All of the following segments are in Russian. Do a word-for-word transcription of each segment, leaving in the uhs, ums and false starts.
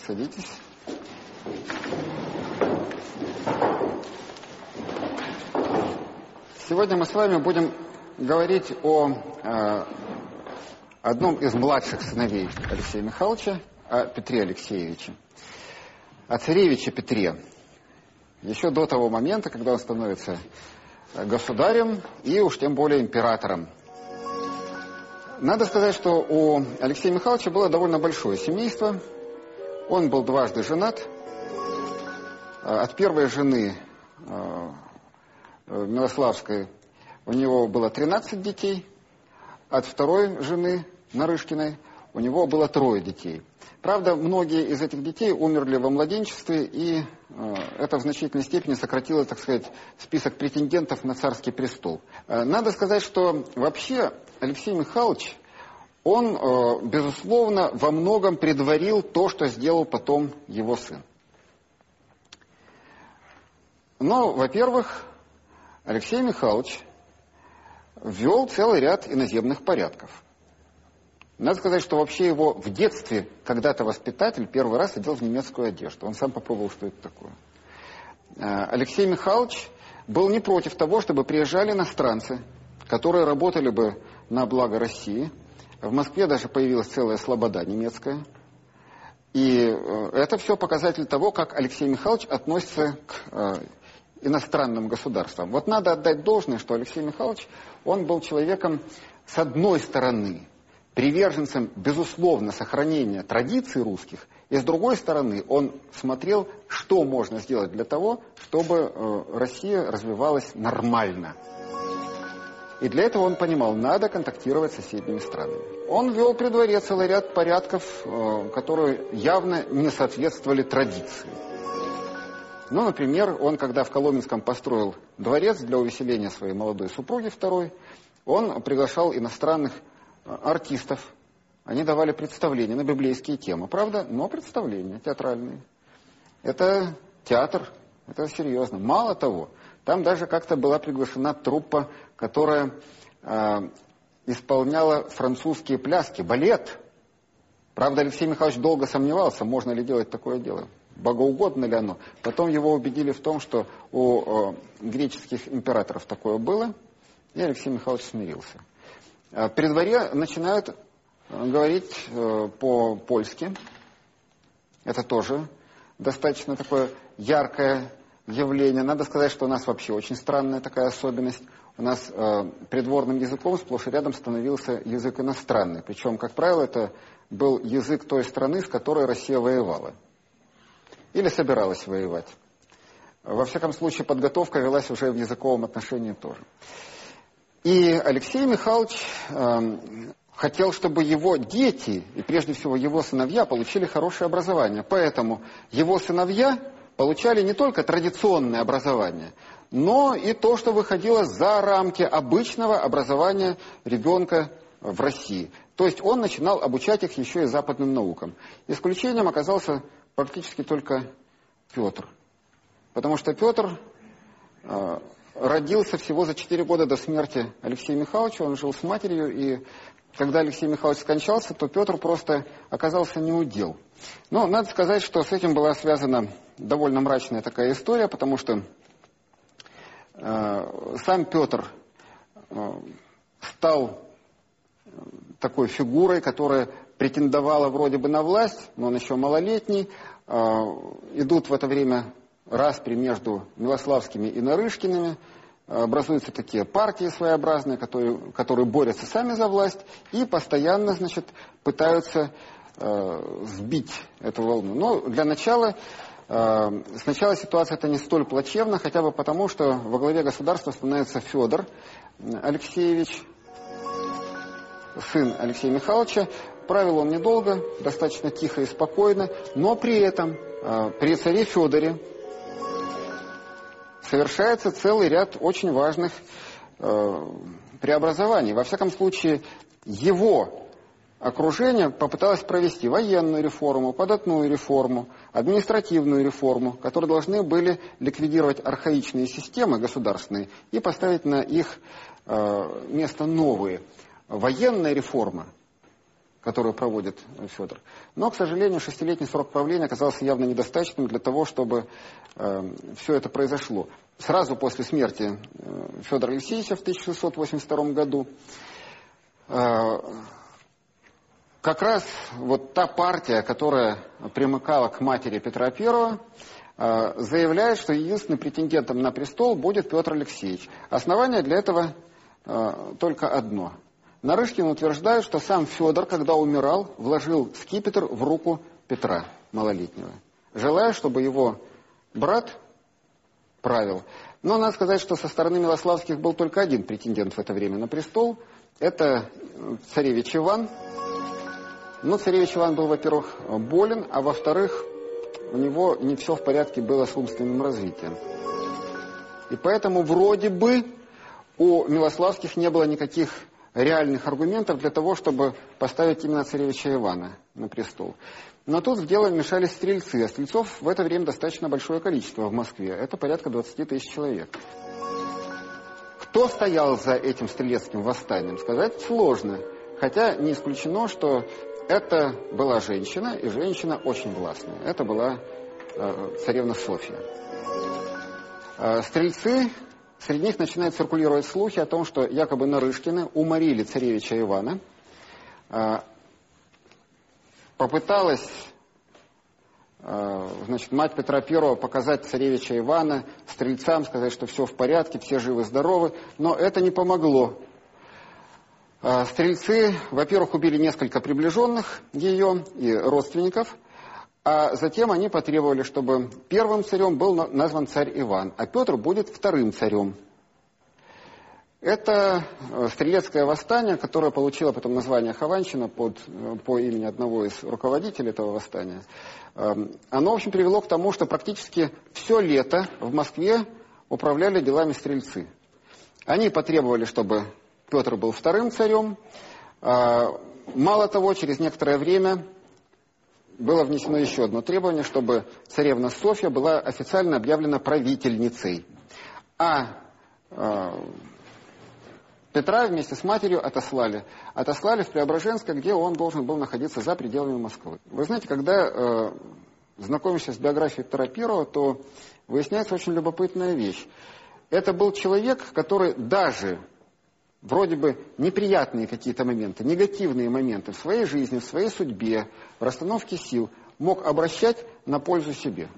Садитесь. Сегодня мы с вами будем говорить о э, одном из младших сыновей Алексея Михайловича, о Петре Алексеевиче, о царевиче Петре. Еще до того момента, когда он становится государем и уж тем более императором. Надо сказать, что у Алексея Михайловича было довольно большое семейство. Он был дважды женат. От первой жены Милославской у него было тринадцать детей. От второй жены Нарышкиной у него было трое детей. Правда, многие из этих детей умерли во младенчестве, и э, это в значительной степени сократило, так сказать, список претендентов на царский престол. Э, надо сказать, что вообще Алексей Михайлович, он, э, безусловно, во многом предварил то, что сделал потом его сын. Но, во-первых, Алексей Михайлович ввел целый ряд иноземных порядков. Надо сказать, что вообще его в детстве когда-то воспитатель первый раз одел в немецкую одежду. Он сам попробовал, что это такое. Алексей Михайлович был не против того, чтобы приезжали иностранцы, которые работали бы на благо России. В Москве даже появилась целая слобода немецкая. И это все показатель того, как Алексей Михайлович относится к иностранным государствам. Вот надо отдать должное, что Алексей Михайлович, он был человеком, с одной стороны, приверженцем, безусловно, сохранения традиций русских, и с другой стороны, он смотрел, что можно сделать для того, чтобы э, Россия развивалась нормально. И для этого он понимал, надо контактировать с соседними странами. Он ввел при дворе целый ряд порядков, э, которые явно не соответствовали традиции. Ну, например, он, когда в Коломенском построил дворец для увеселения своей молодой супруги второй, он приглашал иностранных артистов. Они давали представления на библейские темы, правда? Но представления театральные. Это театр, это серьезно. Мало того, там даже как-то была приглашена труппа, которая э, исполняла французские пляски, балет. Правда, Алексей Михайлович долго сомневался, можно ли делать такое дело, богоугодно ли оно. Потом его убедили в том, что у э, греческих императоров такое было, и Алексей Михайлович смирился. При дворе начинают говорить э, по-польски. Это тоже достаточно такое яркое явление. Надо сказать, что у нас вообще очень странная такая особенность. У нас э, придворным языком сплошь и рядом становился язык иностранный. Причем, как правило, это был язык той страны, с которой Россия воевала. Или собиралась воевать. Во всяком случае, подготовка велась уже в языковом отношении тоже. И Алексей Михайлович э, хотел, чтобы его дети, и прежде всего его сыновья, получили хорошее образование. Поэтому его сыновья получали не только традиционное образование, но и то, что выходило за рамки обычного образования ребенка в России. То есть он начинал обучать их еще и западным наукам. Исключением оказался практически только Петр. Потому что Петр э, родился всего за четыре года до смерти Алексея Михайловича. Он жил с матерью, и когда Алексей Михайлович скончался, то Петр просто оказался неудел. Но надо сказать, что с этим была связана довольно мрачная такая история, потому что э, сам Петр э, стал такой фигурой, которая претендовала вроде бы на власть, но он еще малолетний. Э, идут в это время распри между Милославскими и Нарышкиными, образуются такие партии своеобразные, которые, которые борются сами за власть и постоянно, значит, пытаются э, сбить эту волну. Но для начала, э, сначала ситуация это не столь плачевна, хотя бы потому, что во главе государства становится Федор Алексеевич, сын Алексея Михайловича. Правил он недолго, достаточно тихо и спокойно, но при этом э, при царе Федоре совершается целый ряд очень важных э, преобразований. Во всяком случае, его окружение попыталось провести военную реформу, податную реформу, административную реформу, которые должны были ликвидировать архаичные системы государственные и поставить на их э, место новые. Военная реформа, которую проводит Федор. Но, к сожалению, шестилетний срок правления оказался явно недостаточным для того, чтобы э, все это произошло. Сразу после смерти э, Федора Алексеевича в тысяча шестьсот восемьдесят втором году э, как раз вот та партия, которая примыкала к матери Петра Первого, э, заявляет, что единственным претендентом на престол будет Петр Алексеевич. Основание для этого э, только одно – Нарышкин утверждает, что сам Федор, когда умирал, вложил скипетр в руку Петра малолетнего, желая, чтобы его брат правил. Но надо сказать, что со стороны Милославских был только один претендент в это время на престол. Это царевич Иван. Но царевич Иван был, во-первых, болен, а во-вторых, у него не все в порядке было с умственным развитием. И поэтому вроде бы у Милославских не было никаких реальных аргументов для того, чтобы поставить именно царевича Ивана на престол. Но тут в дело вмешались стрельцы, а стрельцов в это время достаточно большое количество в Москве. Это порядка двадцати тысяч человек. Кто стоял за этим стрелецким восстанием, сказать сложно. Хотя не исключено, что это была женщина, и женщина очень властная. Это была э, царевна Софья. Э, стрельцы... Среди них начинают циркулировать слухи о том, что якобы Нарышкины уморили царевича Ивана. Попыталась, значит, мать Петра Первого показать царевича Ивана стрельцам, сказать, что все в порядке, все живы-здоровы, но это не помогло. Стрельцы, во-первых, убили несколько приближенных ее и родственников, а затем они потребовали, чтобы первым царем был назван царь Иван, а Петр будет вторым царем. Это стрелецкое восстание, которое получило потом название Хованщина под, по имени одного из руководителей этого восстания. Оно, в общем, привело к тому, что практически все лето в Москве управляли делами стрельцы. Они потребовали, чтобы Петр был вторым царем. Мало того, через некоторое время было внесено еще одно требование, чтобы царевна Софья была официально объявлена правительницей. А э, Петра вместе с матерью отослали. Отослали в Преображенское, где он должен был находиться за пределами Москвы. Вы знаете, когда э, знакомишься с биографией Петра Первого, то выясняется очень любопытная вещь. Это был человек, который даже... вроде бы неприятные какие-то моменты, негативные моменты в своей жизни, в своей судьбе, в расстановке сил мог обращать на пользу себе.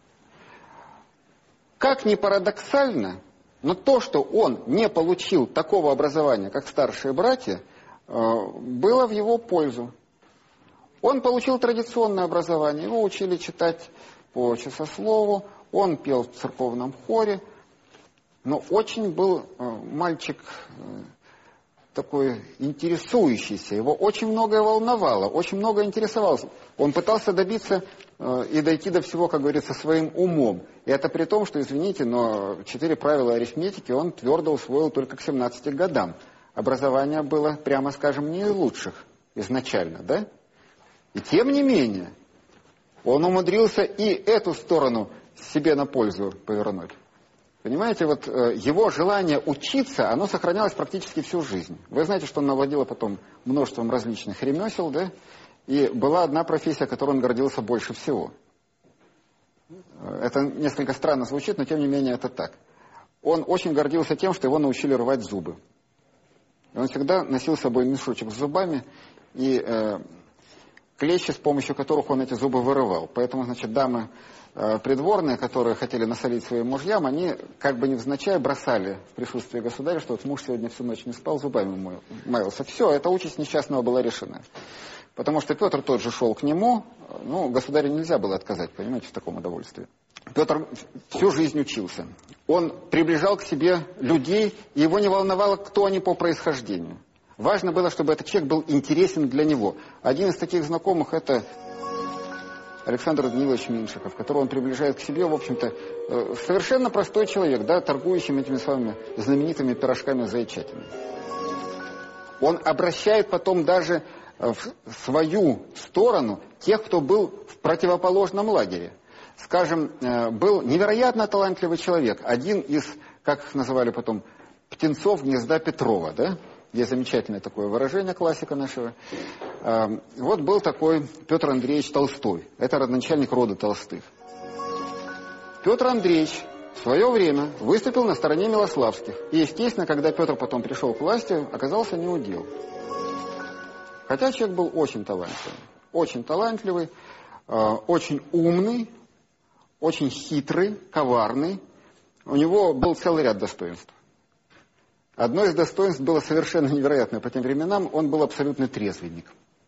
Как ни парадоксально, но то, что он не получил такого образования, как старшие братья, было в его пользу. Он получил традиционное образование, его учили читать по часослову, он пел в церковном хоре, но очень был мальчик такой интересующийся, его очень многое волновало, очень много интересовался. Он пытался добиться э, и дойти до всего, как говорится, своим умом. И это при том, что, извините, но четыре правила арифметики он твердо усвоил только к семнадцати годам. Образование было, прямо скажем, не из лучших изначально, да? И тем не менее, он умудрился и эту сторону себе на пользу повернуть. Понимаете, вот э, его желание учиться, оно сохранялось практически всю жизнь. Вы знаете, что он навладел потом множеством различных ремесел, да? И была одна профессия, которой он гордился больше всего. Это несколько странно звучит, но тем не менее это так. Он очень гордился тем, что его научили рвать зубы. И он всегда носил с собой мешочек с зубами и э, клещи, с помощью которых он эти зубы вырывал. Поэтому, значит, дамы придворные, которые хотели насолить своим мужьям, они, как бы невзначай, бросали в присутствии государя, что вот муж сегодня всю ночь не спал, зубами маялся. Все, эта участь несчастного была решена. Потому что Петр тот же шел к нему, ну, государю нельзя было отказать, понимаете, в таком удовольствии. Петр всю жизнь учился. Он приближал к себе людей, и его не волновало, кто они по происхождению. Важно было, чтобы этот человек был интересен для него. Один из таких знакомых — это Александр Данилович Меньшиков, которого он приближает к себе, в общем-то, совершенно простой человек, да, торгующим этими самыми знаменитыми пирожками зайчатины. Он обращает потом даже в свою сторону тех, кто был в противоположном лагере. Скажем, был невероятно талантливый человек, один из, как их называли потом, птенцов гнезда Петрова, да? Есть замечательное такое выражение классика нашего. Вот был такой Петр Андреевич Толстой. Это родоначальник рода Толстых. Петр Андреевич в свое время выступил на стороне Милославских. И, естественно, когда Петр потом пришел к власти, оказался неудел. Хотя человек был очень талантливый. Очень талантливый, очень умный, очень хитрый, коварный. У него был целый ряд достоинств. Одно из достоинств было совершенно невероятное по тем временам. Он был абсолютный трезвенник.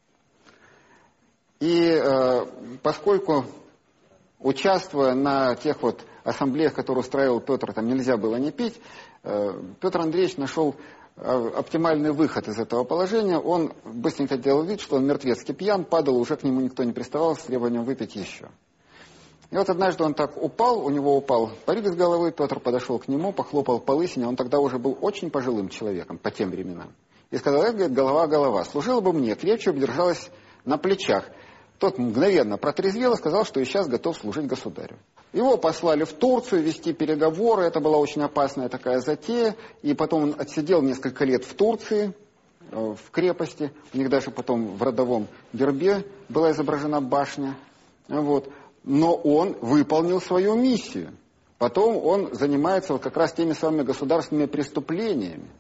И э, поскольку, участвуя на тех вот ассамблеях, которые устраивал Петр, там нельзя было не пить, э, Петр Андреевич нашел э, оптимальный выход из этого положения. Он быстренько делал вид, что он мертвецки пьян, падал, уже к нему никто не приставал с требованием выпить еще. И вот однажды он так упал, у него упал парик с головы, Петр подошел к нему, похлопал по лысине, он тогда уже был очень пожилым человеком по тем временам. И сказал: это, говорит, голова, голова, служила бы мне, крепче бы держалась на плечах. Тот мгновенно протрезвел и сказал, что и сейчас готов служить государю. Его послали в Турцию вести переговоры, это была очень опасная такая затея, и потом он отсидел несколько лет в Турции, в крепости, у них даже потом в родовом гербе была изображена башня, вот. Но он выполнил свою миссию. Потом он занимается вот как раз теми самыми государственными преступлениями.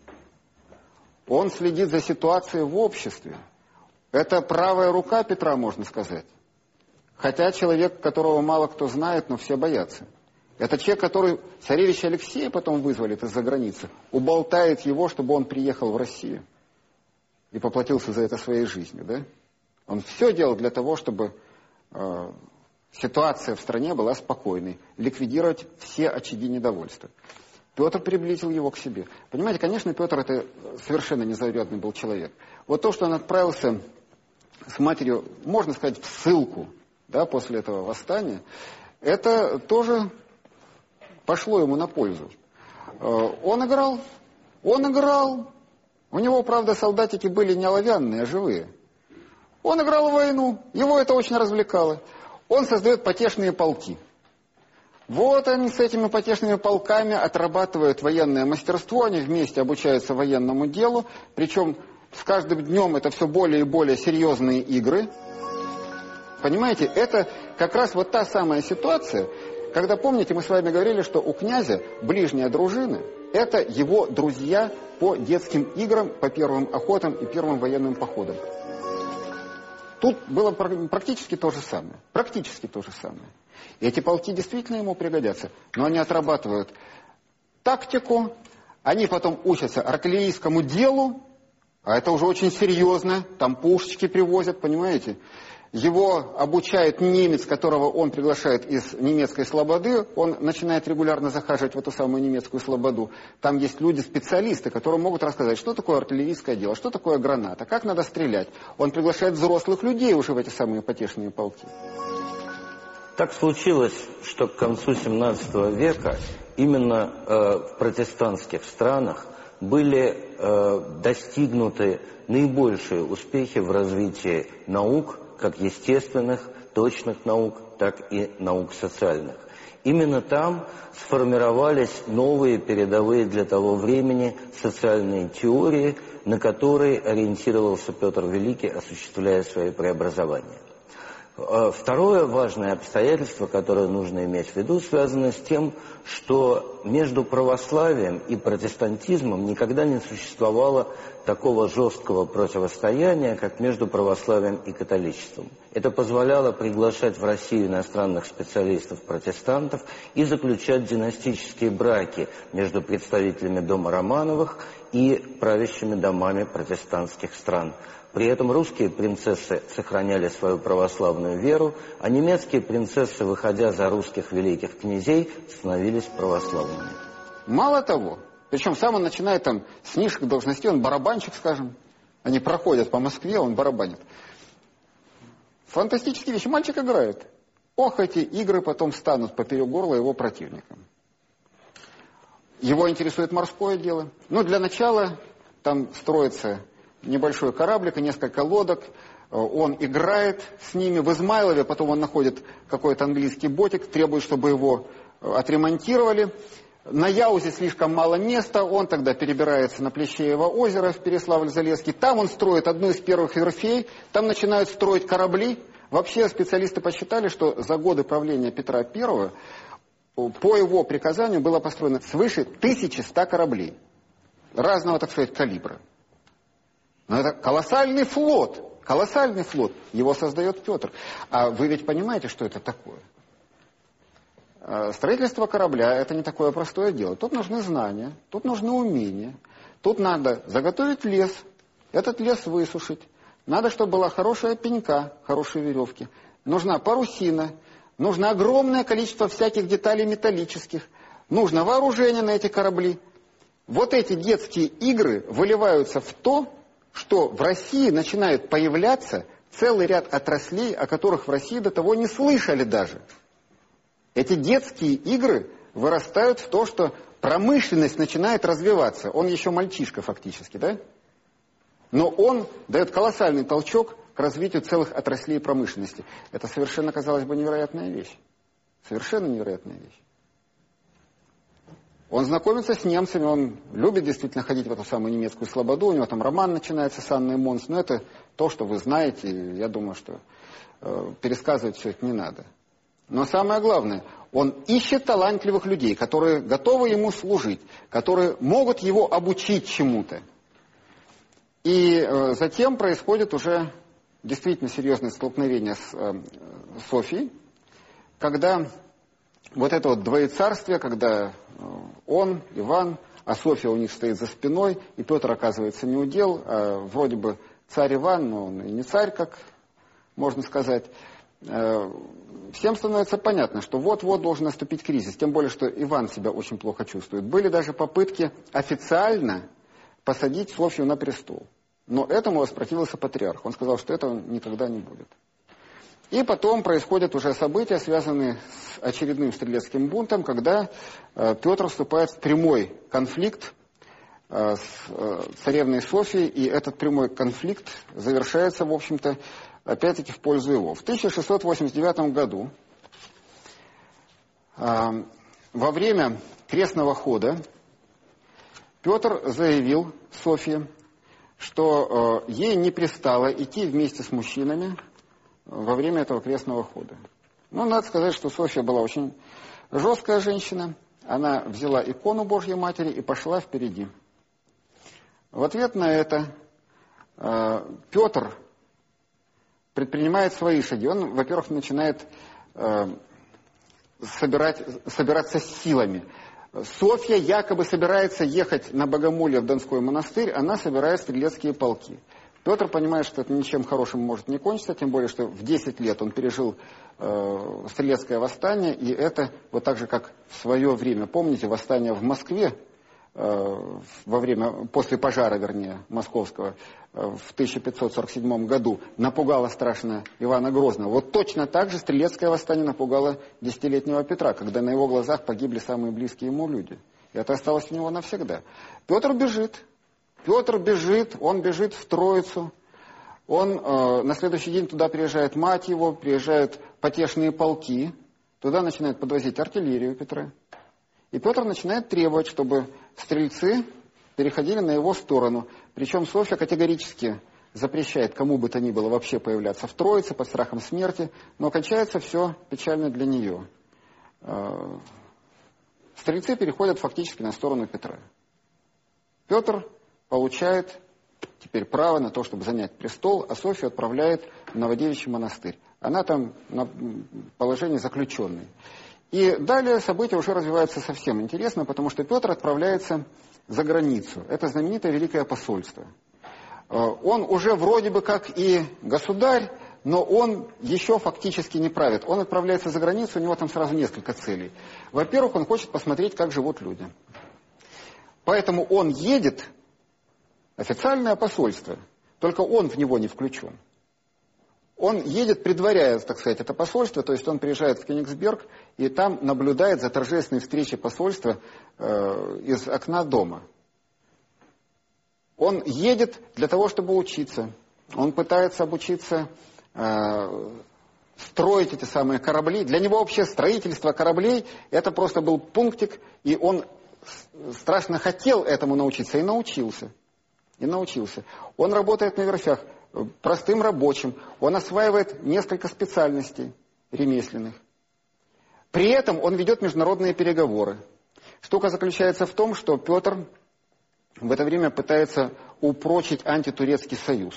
Он следит за ситуацией в обществе. Это правая рука Петра, можно сказать. Хотя человек, которого мало кто знает, но все боятся. Это человек, который царевича Алексея потом вызволит из-за границы, уболтает его, чтобы он приехал в Россию и поплатился за это своей жизнью. Да? Он все делал для того, чтобы... Э, ситуация в стране была спокойной, ликвидировать все очаги недовольства. Петр приблизил его к себе. Понимаете, конечно, Петр это совершенно незаурядный был человек. Вот то, что он отправился с матерью, можно сказать, в ссылку, да, после этого восстания, это тоже пошло ему на пользу. Он играл, он играл. У него, правда, солдатики были не оловянные, а живые. Он играл в войну, его это очень развлекало. Он создает потешные полки. Вот они с этими потешными полками отрабатывают военное мастерство, они вместе обучаются военному делу, причем с каждым днем это все более и более серьезные игры. Понимаете, это как раз вот та самая ситуация, когда, помните, мы с вами говорили, что у князя ближняя дружина – это его друзья по детским играм, по первым охотам и первым военным походам. Тут было практически то же самое. Практически то же самое. И эти полки действительно ему пригодятся. Но они отрабатывают тактику, они потом учатся артиллерийскому делу, а это уже очень серьезно, там пушечки привозят, понимаете? Его обучает немец, которого он приглашает из немецкой слободы, он начинает регулярно захаживать в эту самую немецкую слободу. Там есть люди-специалисты, которые могут рассказать, что такое артиллерийское дело, что такое граната, как надо стрелять. Он приглашает взрослых людей уже в эти самые потешные полки. Так случилось, что к концу семнадцатого века именно э, в протестантских странах были э, достигнуты наибольшие успехи в развитии наук, как естественных, точных наук, так и наук социальных. Именно там сформировались новые передовые для того времени социальные теории, на которые ориентировался Петр Великий, осуществляя свои преобразования. Второе важное обстоятельство, которое нужно иметь в виду, связано с тем, что между православием и протестантизмом никогда не существовало такого жесткого противостояния, как между православием и католичеством. Это позволяло приглашать в Россию иностранных специалистов-протестантов и заключать династические браки между представителями дома Романовых и правящими домами протестантских стран. При этом русские принцессы сохраняли свою православную веру, а немецкие принцессы, выходя за русских великих князей, становились православными. Мало того, причем сам он начинает там с низших должностей, он барабанщик, скажем. Они проходят по Москве, он барабанит. Фантастические вещи. Мальчик играет. Ох, эти игры потом станут поперек горла его противникам. Его интересует морское дело. Ну, для начала там строится небольшой кораблик и несколько лодок. Он играет с ними. В Измайлове потом он находит какой-то английский ботик, требует, чтобы его отремонтировали. На Яузе слишком мало места, он тогда перебирается на Плещеево озеро в Переславль-Залесский. Там он строит одну из первых верфей, там начинают строить корабли. Вообще специалисты посчитали, что за годы правления Петра Первого по его приказанию было построено свыше тысячи ста кораблей разного, так сказать, калибра. Но это колоссальный флот, колоссальный флот. Его создает Петр. А вы ведь понимаете, что это такое? Строительство корабля – это не такое простое дело. Тут нужны знания, тут нужны умения. Тут надо заготовить лес, этот лес высушить. Надо, чтобы была хорошая пенька, хорошие веревки. Нужна парусина, нужно огромное количество всяких деталей металлических. Нужно вооружение на эти корабли. Вот эти детские игры выливаются в то, что в России начинает появляться целый ряд отраслей, о которых в России до того не слышали даже. Эти детские игры вырастают в то, что промышленность начинает развиваться. Он еще мальчишка фактически, да? Но он дает колоссальный толчок к развитию целых отраслей промышленности. Это совершенно, казалось бы, невероятная вещь. Совершенно невероятная вещь. Он знакомится с немцами, он любит действительно ходить в эту самую немецкую слободу, у него там роман начинается с Анной Монс, но это то, что вы знаете, я думаю, что э, пересказывать все это не надо. Но самое главное, он ищет талантливых людей, которые готовы ему служить, которые могут его обучить чему-то. И э, затем происходит уже действительно серьезное столкновение с э, Софией, когда вот это вот двоецарствие, когда э, он, Иван, а Софья у них стоит за спиной, и Петр оказывается не удел, а вроде бы царь Иван, но он и не царь, как можно сказать. Э, всем становится понятно, что вот-вот должен наступить кризис, тем более, что Иван себя очень плохо чувствует. Были даже попытки официально посадить Софью на престол. Но этому воспротивился патриарх. Он сказал, что этого никогда не будет. И потом происходят уже события, связанные с очередным стрелецким бунтом, когда э, Петр вступает в прямой конфликт э, с э, царевной Софией, и этот прямой конфликт завершается, в общем-то, опять-таки в пользу его. В тысяча шестьсот восемьдесят девятом году э, во время крестного хода Петр заявил Софье, что э, ей не пристало идти вместе с мужчинами во время этого крестного хода. Ну, надо сказать, что Софья была очень жесткая женщина. Она взяла икону Божьей Матери и пошла впереди. В ответ на это э, Петр предпринимает свои шаги. Он, во-первых, начинает э, собирать, собираться с силами. Софья якобы собирается ехать на Богомолье в Донской монастырь, она собирает стрелецкие полки. Петр понимает, что это ничем хорошим может не кончиться, тем более, что в десять лет он пережил э, стрелецкое восстание, и это вот так же, как в свое время, помните, восстание в Москве, э, во время, после пожара, вернее, московского, э, в тысяча пятьсот сорок седьмом году напугало страшно Ивана Грозного. Вот точно так же стрелецкое восстание напугало десятилетнего Петра, когда на его глазах погибли самые близкие ему люди. И это осталось у него навсегда. Петр бежит. Петр бежит, он бежит в Троицу, он э, на следующий день туда приезжает мать его, приезжают потешные полки, туда начинают подвозить артиллерию Петра. И Петр начинает требовать, чтобы стрельцы переходили на его сторону. Причем Софья категорически запрещает кому бы то ни было вообще появляться в Троице под страхом смерти, но кончается все печально для нее. Э, стрельцы переходят фактически на сторону Петра. Петр получает теперь право на то, чтобы занять престол, а Софью отправляет в Новодевичий монастырь. Она там на положении заключенной. И далее события уже развиваются совсем интересно, потому что Петр отправляется за границу. Это знаменитое Великое посольство. Он уже вроде бы как и государь, но он еще фактически не правит. Он отправляется за границу, у него там сразу несколько целей. Во-первых, он хочет посмотреть, как живут люди. Поэтому он едет. Официальное посольство, только он в него не включен. Он едет, предваряя, так сказать, это посольство, то есть он приезжает в Кёнигсберг и там наблюдает за торжественной встречей посольства э, из окна дома. Он едет для того, чтобы учиться. Он пытается обучиться э, строить эти самые корабли. Для него вообще строительство кораблей это просто был пунктик, и он страшно хотел этому научиться и научился. И научился. Он работает на верфях простым рабочим. Он осваивает несколько специальностей ремесленных. При этом он ведет международные переговоры. Штука заключается в том, что Петр в это время пытается упрочить антитурецкий союз.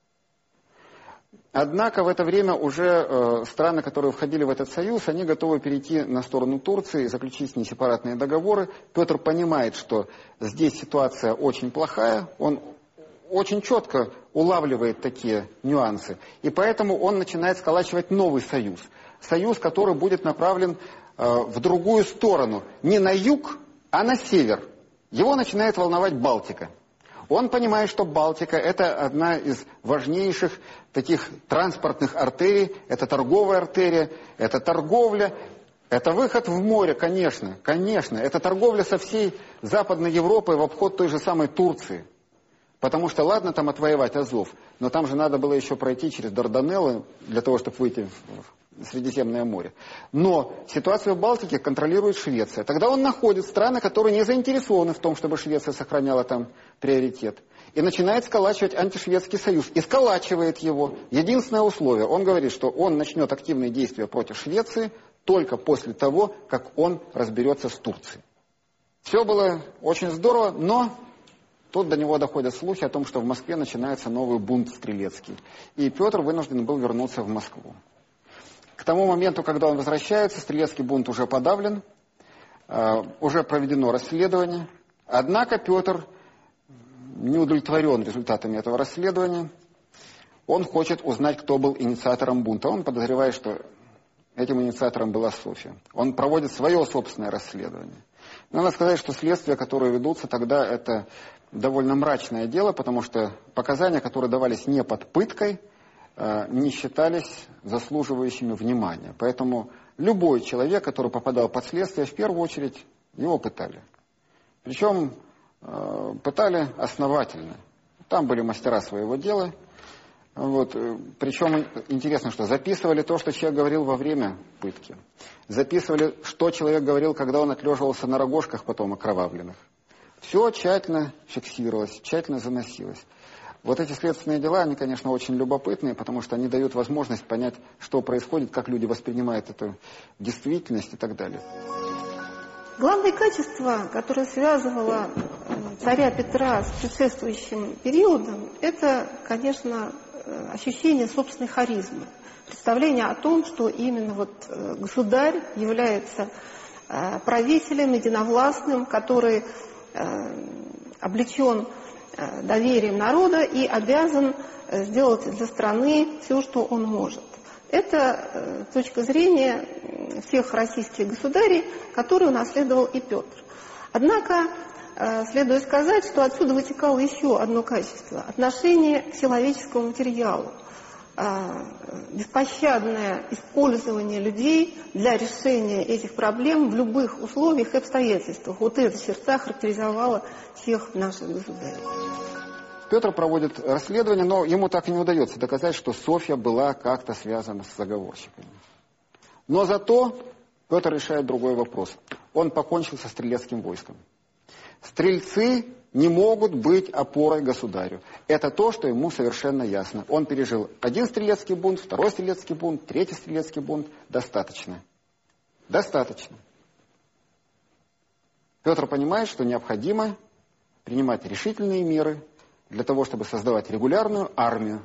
Однако в это время уже э, страны, которые входили в этот союз, они готовы перейти на сторону Турции, заключить с ней сепаратные договоры. Петр понимает, что здесь ситуация очень плохая, он очень четко улавливает такие нюансы. И поэтому он начинает сколачивать новый союз. Союз, который будет направлен э, в другую сторону. Не на юг, а на север. Его начинает волновать Балтика. Он понимает, что Балтика – это одна из важнейших таких транспортных артерий. Это торговая артерия, это торговля, это выход в море, конечно, конечно. Это торговля со всей Западной Европой в обход той же самой Турции. Потому что, ладно, там отвоевать Азов, но там же надо было еще пройти через Дарданеллы для того, чтобы выйти в Средиземное море. Но ситуацию в Балтике контролирует Швеция. Тогда он находит страны, которые не заинтересованы в том, чтобы Швеция сохраняла там приоритет. И начинает сколачивать антишведский союз. И сколачивает его. Единственное условие. Он говорит, что он начнет активные действия против Швеции только после того, как он разберется с Турцией. Все было очень здорово, но тут до него доходят слухи о том, что в Москве начинается новый бунт стрелецкий. И Петр вынужден был вернуться в Москву. К тому моменту, когда он возвращается, стрелецкий бунт уже подавлен, э, уже проведено расследование. Однако Петр не удовлетворен результатами этого расследования. Он хочет узнать, кто был инициатором бунта. Он подозревает, что этим инициатором была Софья. Он проводит свое собственное расследование. Но надо сказать, что следствия, которые ведутся тогда, это довольно мрачное дело, потому что показания, которые давались не под пыткой, не считались заслуживающими внимания. Поэтому любой человек, который попадал под следствие, в первую очередь его пытали. Причем пытали основательно. Там были мастера своего дела. Вот. Причем интересно, что записывали то, что человек говорил во время пытки. Записывали, что человек говорил, когда он отлеживался на рогожках потом окровавленных. Все тщательно фиксировалось, тщательно заносилось. Вот эти следственные дела, они, конечно, очень любопытные, потому что они дают возможность понять, что происходит, как люди воспринимают эту действительность и так далее. Главное качество, которое связывало царя Петра с предшествующим периодом, это, конечно, ощущение собственной харизмы. Представление о том, что именно вот государь является правителем единовластным, который облечен доверием народа и обязан сделать для страны все, что он может. Это точка зрения всех российских государей, которую унаследовал и Петр. Однако следует сказать, что отсюда вытекало еще одно качество – отношение к человеческому материалу, беспощадное использование людей для решения этих проблем в любых условиях и обстоятельствах. Вот эта черта характеризовала всех наших государей. Петр проводит расследование, но ему так и не удается доказать, что Софья была как-то связана с заговорщиками. Но зато Петр решает другой вопрос. Он покончил со стрелецким войском. Стрельцы не могут быть опорой государю. Это то, что ему совершенно ясно. Он пережил один стрелецкий бунт, второй стрелецкий бунт, третий стрелецкий бунт. Достаточно. Достаточно. Петр понимает, что необходимо принимать решительные меры для того, чтобы создавать регулярную армию.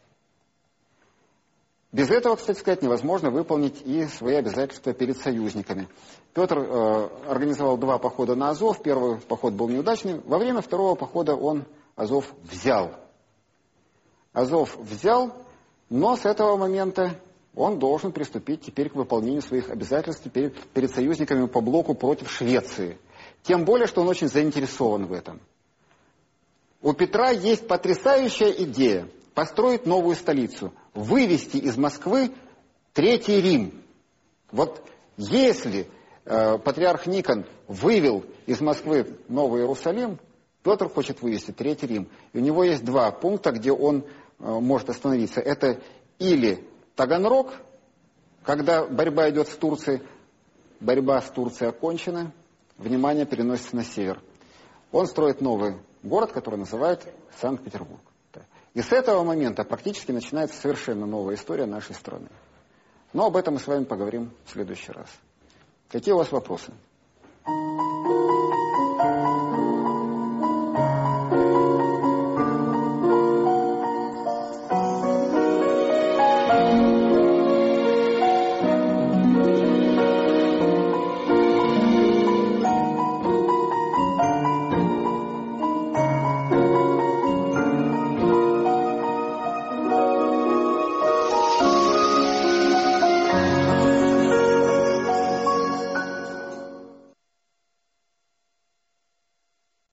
Без этого, кстати сказать, невозможно выполнить и свои обязательства перед союзниками. Петр э, организовал два похода на Азов. Первый поход был неудачный. Во время второго похода он Азов взял. Азов взял, но с этого момента он должен приступить теперь к выполнению своих обязательств перед, перед союзниками по блоку против Швеции. Тем более, что он очень заинтересован в этом. У Петра есть потрясающая идея построить новую столицу, вывести из Москвы Третий Рим. Вот если э, патриарх Никон вывел из Москвы Новый Иерусалим, Петр хочет вывести Третий Рим. И у него есть два пункта, где он э, может остановиться. Это или Таганрог, когда борьба идет с Турцией, борьба с Турцией окончена, внимание переносится на север. Он строит новый город, который называют Санкт-Петербург. И с этого момента практически начинается совершенно новая история нашей страны. Но об этом мы с вами поговорим в следующий раз. Какие у вас вопросы?